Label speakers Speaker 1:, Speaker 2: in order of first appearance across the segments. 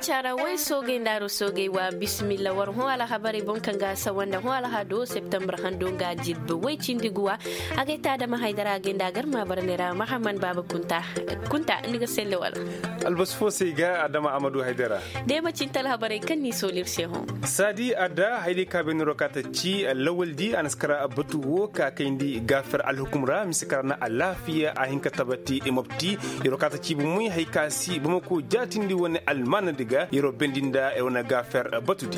Speaker 1: cara wai sogai ndaro sogai wa bismillah war ho ala habari bon kanga sa wanda ho ala hado september hando ga jidbe wai cindiguwa agaita da mahaidara genda garma barnera Muhammad Baba kunta ndiga selle wala
Speaker 2: albas fo sai ga Adama Amadu Haidara
Speaker 1: de ma cintal habari kan ni solir sheho
Speaker 2: sadi ada haidi ka ben rokata ci lawaldi anaskara batuwo ka kaindi gafar alhukumra miskarna alafiya a hinka tabati imopti rokata ci bu muy haykasi bu mako jatindi woni almana diga yoro bendinda e wona gafar batudi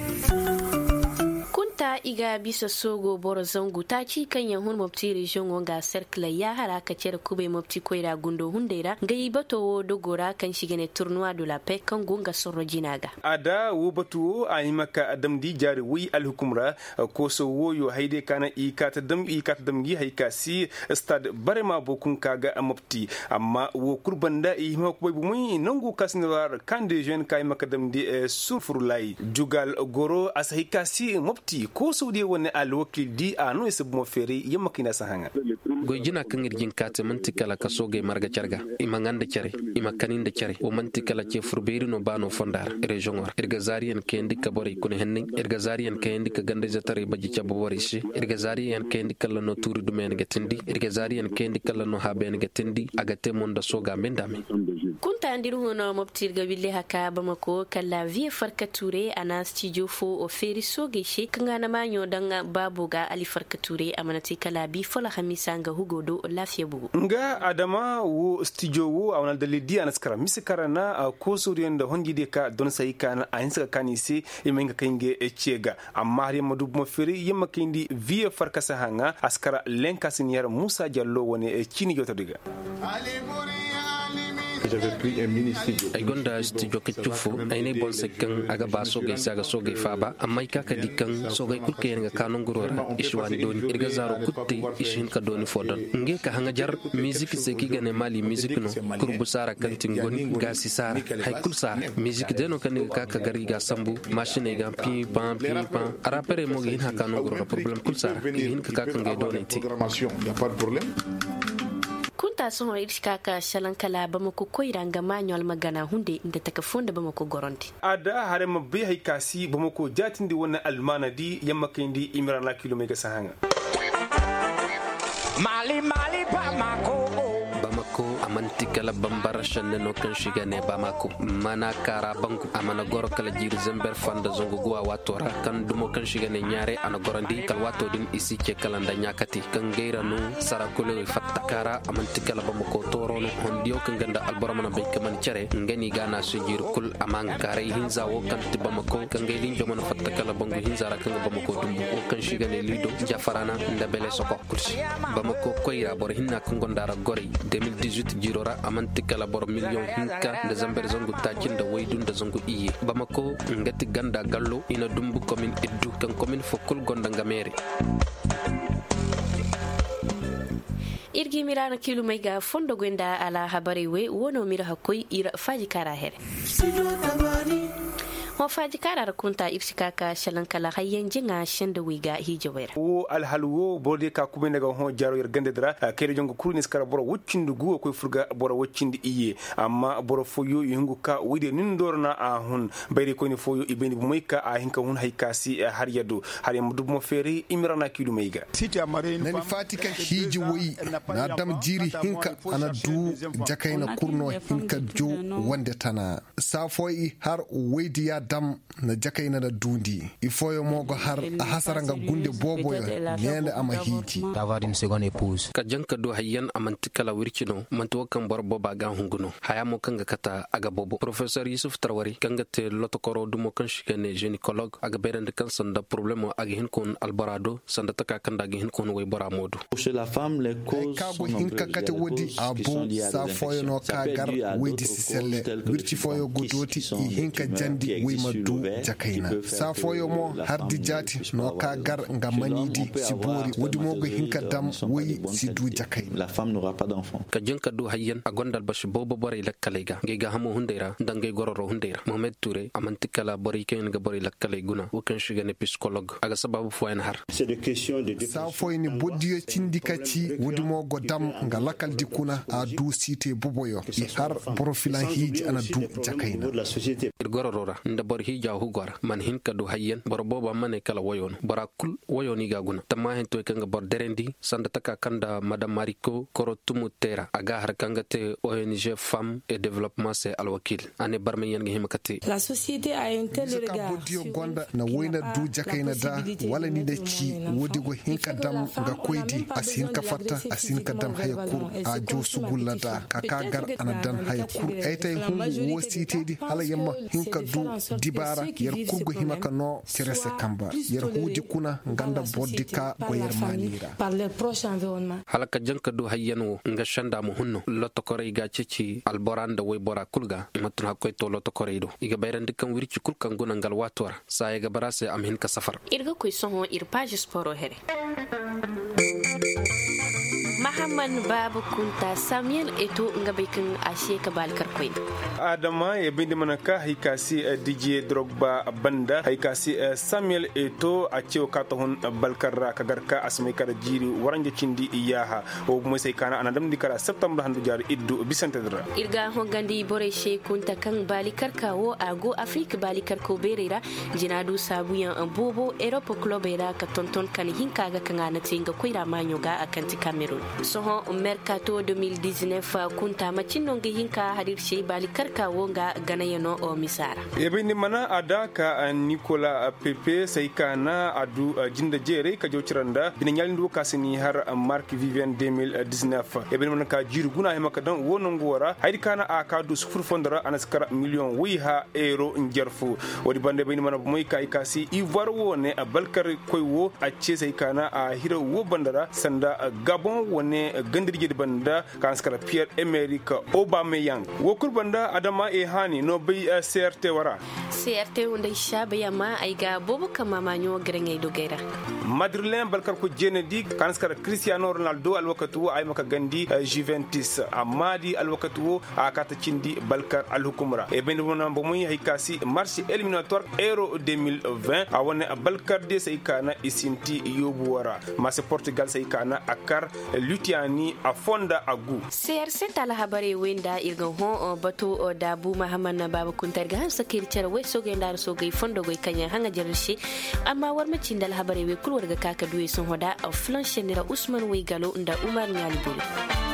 Speaker 1: ta iga bisa sogo boro zangu ta ci kan yahun mopti region wanga cercle ya haraka cer kube mopti koira gundo hundera ngai bato dogora kan shigene tournoi de la paix kan gonga soro jinaga
Speaker 2: ada wo bato ay maka adam di jari wi alhukumra ko so woyo haide kana ikata dam gi haykasi stade barema bokun kaga mopti amma wo kurbanda i ma ko bu muy nangu kasnewar kan de jeune kay maka dam di surfurlay jugal goro asahikasi mopti ko saudi wani alwakil di a no isa mo fere yamma kina sahanga
Speaker 3: gojina kan irgin kate mantikala kaso ga marga charga imanganda chare imakanin da chare o mantikala ce furberi no bano fondar region war irga zariyan ke ndika bore kun hennin irga zariyan ke ndika ganda jatare baji cha bore shi irga zariyan ke ndika la no turu du men gatindi irga zariyan ke ndika la no haben gatindi agate monda soga mendame
Speaker 1: kunta andiru hono moptir ga bille haka bamako kala vie farka ture ana studio fo o feri soge shi kanga na manyo dan babu ga ali farka ture amanati kala bi fola hamisa nga hugodo lafiya bugu
Speaker 2: nga adama wo studio wo awna dalidi anaskara misikara na ko suriyan da hongide ka don sai kana ayin saka kanisi imenga kange echega amma har yamma dub mo feri yamma kindi vie farka sahanga askara lenka senior Musa Jallo woni chini jota diga
Speaker 3: ay gonda studio ke chufu ay ne bon sekkan aga ba so gay saga so gay faba amma ka dikan so gay kulke nga kanon gurora ishwani doni irga zaro kutte ishin ka doni fodon nge ka hanga jar music se ki gane mali music no kurbu sara kantin goni gasi sara hay kul sara music deno kan ka gari ga sambu machine ga pi pam ara pere mo gin ha kanon gurora problem kul sara hin ka kan gay doni ti
Speaker 1: kunta son irska ka shalankala ba mako koiranga manual magana hunde inda taka fonda ba mako goronti
Speaker 2: ada hare mabbe haykasi ba mako jatindi wona almana di yamma kindi imran la kilomega sahanga
Speaker 3: mali Bamako amantikala bambara shanne no kan shigane Bamako mana kara banku amana goro kala jir zember fanda zongo gwa watora kan dumo kan shigane nyare ana gorandi kal wato din isi ke kala nda nyakati kan geira no sarakule fatta kara amantikala Bamako torono hondio kan ganda alboromana be kaman cere ngani gana sujir kul amang kare hinza wo kan ti Bamako kan geidin jomana fatta kala bangu hinza ra kan Bamako dum o kan shigane lido jafarana nda bele soko kursi Bamako koira bor hinna kan gondara gori 2018 jirora amantikala bor million hinka de zamber zongu takin da waydun da zongu iye Bamako ngati ganda gallo ina dumbu commune eddu kan commune fokul gonda ngamere
Speaker 1: irgi mirana kilu mai ga fondo gwenda ala habari we wono mira hakoi ira faji kara here mo faji kara kunta ifsika ka shalankala hayyan jinga shanda wiga hijawera
Speaker 2: wo alhalwo bode ka kuma daga ho jaro yer gande dara kere jongo kurnis kara boro wuccindi guwo koy furga boro wuccindi iye amma boro foyo yungu ka wide nin dorna a hun bayre ko ni foyo ibeni bu moyka a hinka hun haykasi har yadu har yam dum fere imirana kidu meiga
Speaker 4: nani fatika hiji woyi na dam jiri hinka ana du jakaina kurno hinka jo wande tana safoyi har weydiya dam na jakaina da dundi ifoyo mogo har hasaranga gunde bobo nene ama hiji
Speaker 5: d'avoir une seconde épouse
Speaker 3: ka janka do hayyan amantikala wirkino manto kan borbo baga hunguno hayamo kanga kata aga bobo professeur Yusuf Traoré kanga te lotokoro dumo kan shikene gynécologue aga berende kan sanda problème aga hin kon albarado sanda taka kanda ga hin kon way bora modu
Speaker 6: chez la femme les causes
Speaker 4: kago hinka kate wodi abo sa foyo no kagar wedi siselle wirti foyo gudoti hinka jandi ma du jakaina safoyo mo hardi jati no ka gar nga manidi sibori wodi mo go hinka dam woyi si du jakaina
Speaker 5: la femme n'aura pas d'enfant
Speaker 3: ka jonka du hayyan a gondal bash bobo bore lakkalega ngega hamo hundeira dangay gororo hundeira Mohamed Touré amantikala bori ken ga bori lakkale guna wokan shigane psychologue aga sababu foyen har
Speaker 5: c'est des questions de
Speaker 4: safoy ni bodiyo cindikaci wodi mo go dam nga lakal dikuna a du site boboyo har profilan hiji ana du jakaina
Speaker 3: gororora nda bor hija hugora man hinka du hayyan bor boba mane kala woyon bara kul woyoni ga guna tamma hen to kanga bor derendi sanda taka kanda madame Mariko Korotumu Tera aga har kanga te ONG Femme et Développement c'est alwakil ane barme yan himakati
Speaker 6: la société a un tel regard
Speaker 4: bodiyo gonda na woyna du jakaina da wala ni da ci wodi go hinka dam ga koydi asin ka fatta asin ka dam hayakur a jo sugullada ka kagar ana dan hayakur aytay hum wo sitedi hala yamma hinka du dibara yer kurgo himaka no terese kamba yer hudi kuna nganda bodika go yer manira
Speaker 6: par leur proche environnement
Speaker 3: halaka janka du hayyano nga shanda mu hunno lotto kore ga cici alboranda way bora kulga matun hakoy to lotto kore do iga bayrandi kan wirci kulkan guna ngal wator sa ga barase am hin ka safar
Speaker 1: irga koy soho ir page sport here Mahamman Babu Kunta Samuel Eto ngabekin ashe ka balkar koy
Speaker 2: adama ya bindi manaka haikasi DJ Drogba banda haikasi Samuel Eto a cewa ka tahon balkarra kagarka asmai kada jiri waranje cindi iyaha o kuma sai kana anadam dikara September handu jar iddu bisante dra
Speaker 1: irga hongandi bore she kunta kan balikar kawo ago Afrique balikar ko berera jinadu sabuyan bobo Europe club era ka tonton kan hinka ga kan ana tinga koira manyoga akanti Cameroon soho mercato 2019 kunta macin ngi hinka hadir she balikar kawo ga ganayano o misara
Speaker 2: ebe ni mana adaka Nicola Pepe sai kana adu jinda jere ka jociranda bina nyalindo kasini har Marc Vivien 2019 ebe man ka jiru guna he makadan wonon gora haydi kana aka du sufur fondara anaskara million wiha euro njerfu wodi bande be ni mana moy kai kasi ivoire wone balkar koy wo acce sai kana a hira wo bandara sanda Gabon wone gandirje banda kanskara Pierre Emerick Aubameyang wo kurbanda adama e hani no bay CRT wara
Speaker 1: CRT wonde shabe yama ay ga bobo kama manyo grengay do gera
Speaker 2: Madrilène balkar ko jenedi kanskara Cristiano Ronaldo alwakatu ay maka gandi Juventus amadi alwakatu akata cindi balkar alhukumra e ben wona bo moy hay kasi marché éliminatoire Euro 2020 awone balkar de say kana isinti yobu wara mas Portugal say kana akar lutiani a fonda agu
Speaker 1: CRC tala habare wenda irgan ho bato da bu Muhammad Babu Kuntar ga sakir cer we so gendar so gay fondo goy kanya hanga jarshi amma war macin dal habare we kulwar ga kaka duwe sun hoda a flanche nira Usman we galo nda Umar Nyalibul